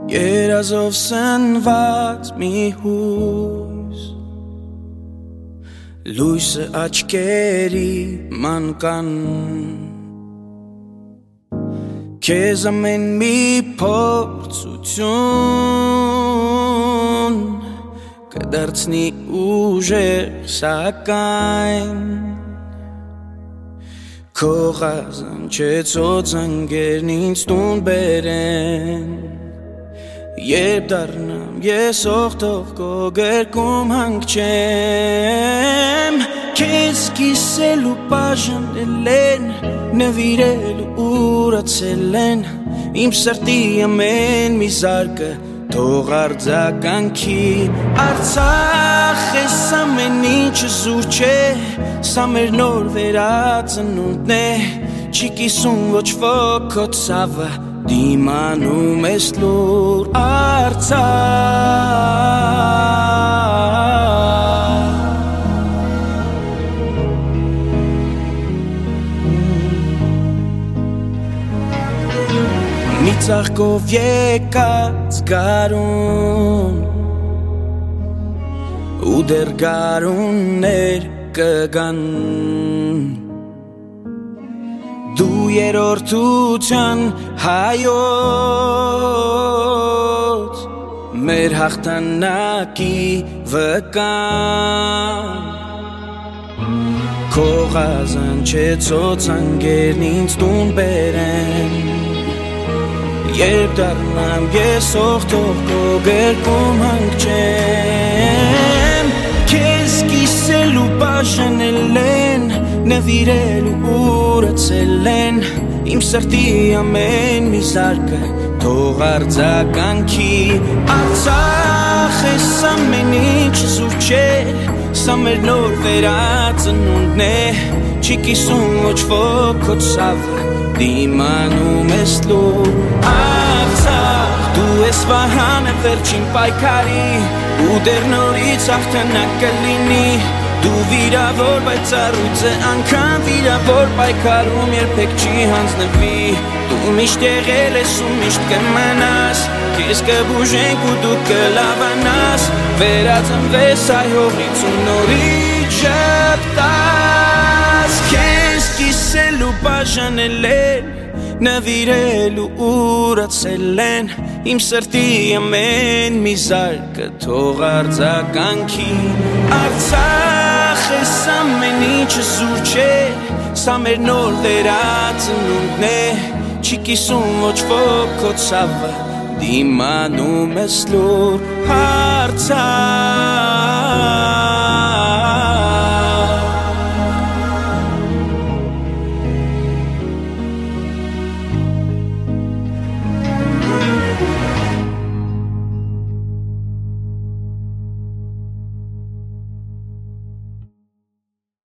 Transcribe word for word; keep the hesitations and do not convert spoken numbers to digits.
Երազով սնված մի հույս Լույսը աչքերի մանկան Քեզ ամեն մի փորձություն Կդարձնի ուժեղ սակայն Քո ղազանչեցոց անգերն ինձ տուն բերեն Երբ դառնամ ես օգտող քո գրկում հանգչեմ Քեզ կիսելու բաժանել են նվիրելու ուրացել են Իմ սրտի ամեն մի զարկը թող արձագանքի Արցախ ես ամեն ինչը զուր չէ Սա մեր նոր վերածնունդն է Չի կիսում ոչ ոք քո ցավը Դիմանում ես լուր Արցախ Մի ծաղկով եկած գարուն Ու դեռ գարուններ կգան Դու երորդության հայոց Մեր հաղթանակի վկան Քո ղազանչեցոց անգերն ինձ տուն բերեն Երբ դառնամ ես օգտող քո գրկում հանգչեմ Քեզ կիսելու բաժանել են նվիրելու ուրացել են Իմ սրտի ամեն մի զարկը թող արձագանքի Արցախ ես ամեն ինչ զուր չէ Սա մեր նոր վերածնունդն է Չի կիսում ոչ ոք քո ցավը Դիմանում ես լուր Արցախ Դու ես վահանը վերջին պայքարի Ու դեռ նորից հաղթանակ կլինի Դու վիրավոր բայց առույցը անգամ վիրավոր պայքարում երբեք չի հանձնվի Դու միշտ եղել ես ու միշտ կմնաս Քեզ կբուժենք ու դու կլավանաս Վերածնվես այ հողից ու նորից ժպտաս Քեզ կիսելու բաժանել են Նվիրելու ուրացել են Իմ սրտի ամեն մի զարկը թող արձագանքի Արցախ ես ամեն ինչը զուր չէ Սա մեր նոր վերածնունդն է Չի կիսում ոչ ոք քո ցավը Դիմանում ես լուր Արցախ